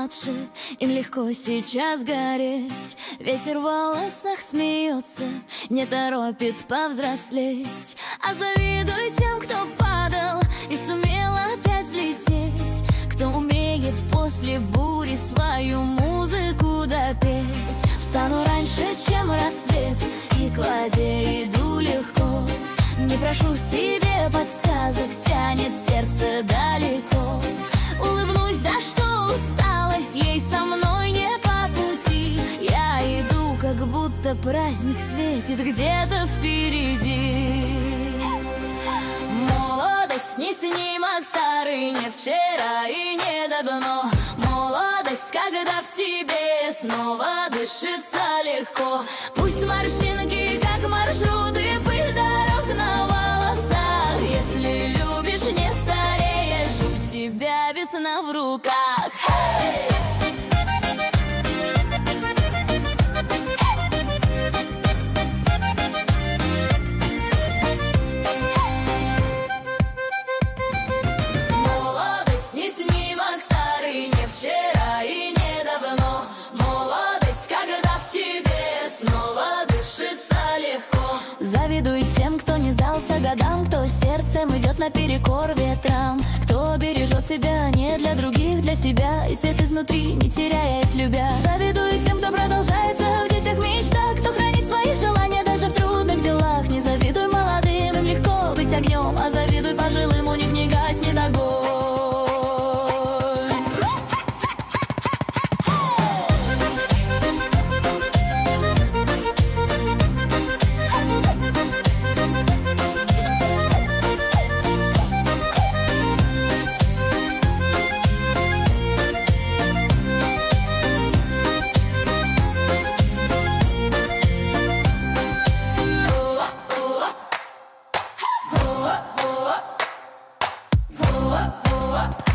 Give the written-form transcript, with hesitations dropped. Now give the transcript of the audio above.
младше, им легко сейчас гореть. Ветер в волосах смеется, не торопит повзрослеть. А завидуй тем, кто падал и сумел опять взлететь, кто умеет после бури свою музыку допеть. Встану раньше, чем рассвет, и к воде иду легко. Не прошу себе подсказок, тянет сердце далеко. Улыбнусь, да что усталость, ей со мной не по пути. Я иду, как будто праздник светит где-то впереди. Молодость не снимок старый, не вчера и не давно. Молодость, когда в тебе снова дышится легко. Пусть морщинки, как маршруты, пыль дорог на волосах. Если любишь, не стареешь, у тебя весна в руках. Молодость не снимок старый, не вчера и не давно. Молодость, когда в тебе снова дышится легко. Завидуй тем, кто не сдался годам, кто сердцем идет наперекор ветрам, кто бережет себя не для других, для себя, и свет изнутри не теряет, любя. Завидуй тем, кто продолжается в детях мечтах, кто хранит свои желания даже в трудных делах. Не завидуй молодым, им легко быть огнем, а завидуй пожилым, у них не гаснет огонь. Up.